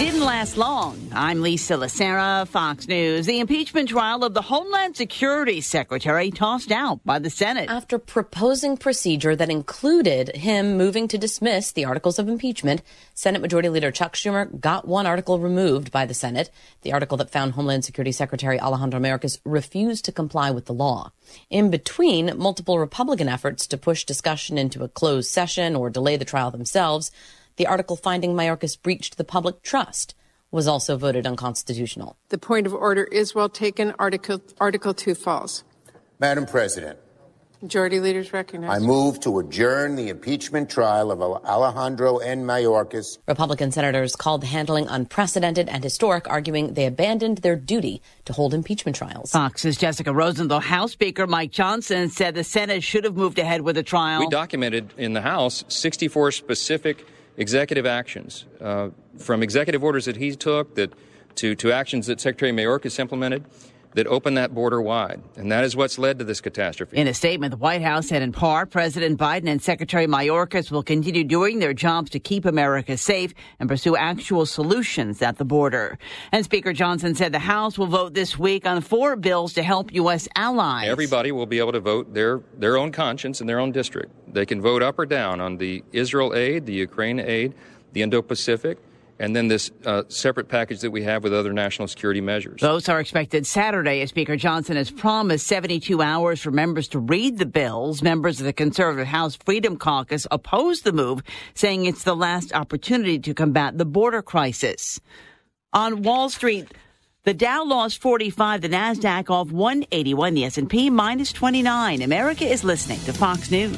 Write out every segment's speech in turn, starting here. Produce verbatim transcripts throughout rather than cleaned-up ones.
Didn't last long. I'm Lisa Lacera, Fox News. The impeachment trial of the Homeland Security Secretary tossed out by the Senate. After proposing procedure that included him moving to dismiss the articles of impeachment, Senate Majority Leader Chuck Schumer got one article removed by the Senate, the article that found Homeland Security Secretary Alejandro Mayorkas refused to comply with the law. In between multiple Republican efforts to push discussion into a closed session or delay the trial themselves, the article finding Mayorkas breached the public trust was also voted unconstitutional. The point of order is well taken. Article Article two falls. Madam President. Majority Leaders recognized. I move to adjourn the impeachment trial of Alejandro N. Mayorkas. Republican senators called the handling unprecedented and historic, arguing they abandoned their duty to hold impeachment trials. Fox's Jessica Rosenthal. House Speaker Mike Johnson said the Senate should have moved ahead with the trial. We documented in the House sixty-four specific executive actions, uh, from executive orders that he took that to, to actions that Secretary Mayorkas implemented that opened that border wide. And that is what's led to this catastrophe. In a statement, the White House said in part, President Biden and Secretary Mayorkas will continue doing their jobs to keep America safe and pursue actual solutions at the border. And Speaker Johnson said the House will vote this week on four bills to help U S allies. Everybody will be able to vote their, their own conscience in their own district. They can vote up or down on the Israel aid, the Ukraine aid, the Indo-Pacific, and then this uh, separate package that we have with other national security measures. Votes are expected Saturday, as Speaker Johnson has promised seventy-two hours for members to read the bills. Members of the conservative House Freedom Caucus opposed the move, saying it's the last opportunity to combat the border crisis. On Wall Street, the Dow lost forty-five, the NASDAQ off one eighty-one, the S and P minus twenty-nine. America is listening to Fox News.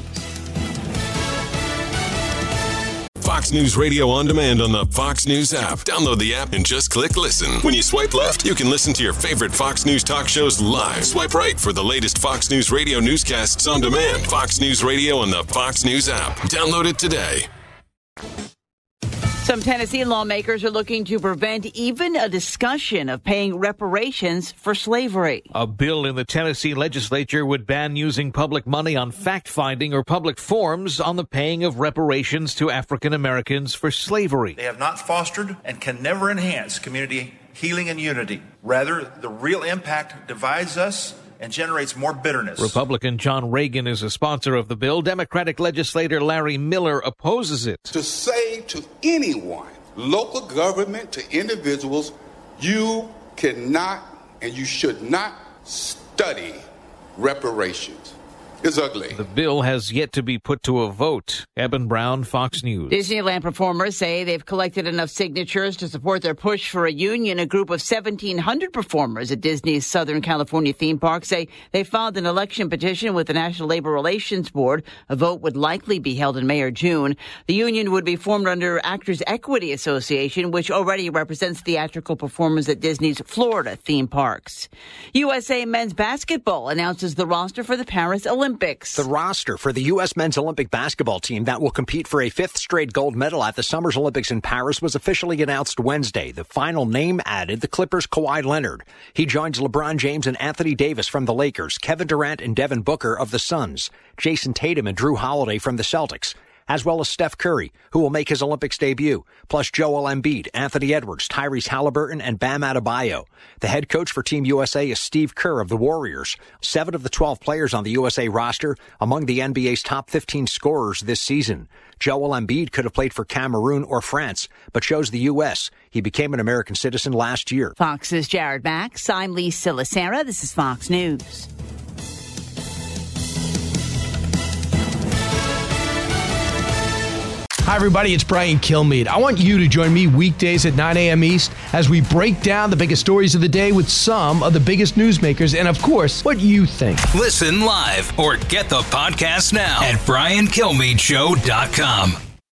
Fox News Radio on demand on the Fox News app. Download the app and just click listen. When you swipe left, you can listen to your favorite Fox News talk shows live. Swipe right for the latest Fox News Radio newscasts on demand. Fox News Radio on the Fox News app. Download it today. Some Tennessee lawmakers are looking to prevent even a discussion of paying reparations for slavery. A bill in the Tennessee legislature would ban using public money on fact-finding or public forums on the paying of reparations to African Americans for slavery. They have not fostered and can never enhance community healing and unity. Rather, the real impact divides us and generates more bitterness. Republican John Reagan is a sponsor of the bill. Democratic legislator Larry Miller opposes it. To say to anyone, local government, to individuals, you cannot and you should not study reparations. It's ugly. The bill has yet to be put to a vote. Eben Brown, Fox News. Disneyland performers say they've collected enough signatures to support their push for a union. A group of seventeen hundred performers at Disney's Southern California theme park say they filed an election petition with the National Labor Relations Board. A vote would likely be held in May or June. The union would be formed under Actors Equity Association, which already represents theatrical performers at Disney's Florida theme parks. U S A men's basketball announces the roster for the Paris Olympics. The roster for the U S men's Olympic basketball team that will compete for a fifth straight gold medal at the Summer's Olympics in Paris was officially announced Wednesday. The final name added, the Clippers' Kawhi Leonard. He joins LeBron James and Anthony Davis from the Lakers, Kevin Durant and Devin Booker of the Suns, Jason Tatum and Drew Holiday from the Celtics, as well as Steph Curry, who will make his Olympics debut, plus Joel Embiid, Anthony Edwards, Tyrese Halliburton, and Bam Adebayo. The head coach for Team U S A is Steve Kerr of the Warriors. Seven of the twelve players on the U S A roster among the N B A's top fifteen scorers this season. Joel Embiid could have played for Cameroon or France, but chose the U S. He became an American citizen last year. Fox's Jared Max. I'm Lisa Lacera. This is Fox News. Hi, everybody. It's Brian Kilmeade. I want you to join me weekdays at nine a.m. East as we break down the biggest stories of the day with some of the biggest newsmakers and, of course, what you think. Listen live or get the podcast now at brian kilmeade show dot com.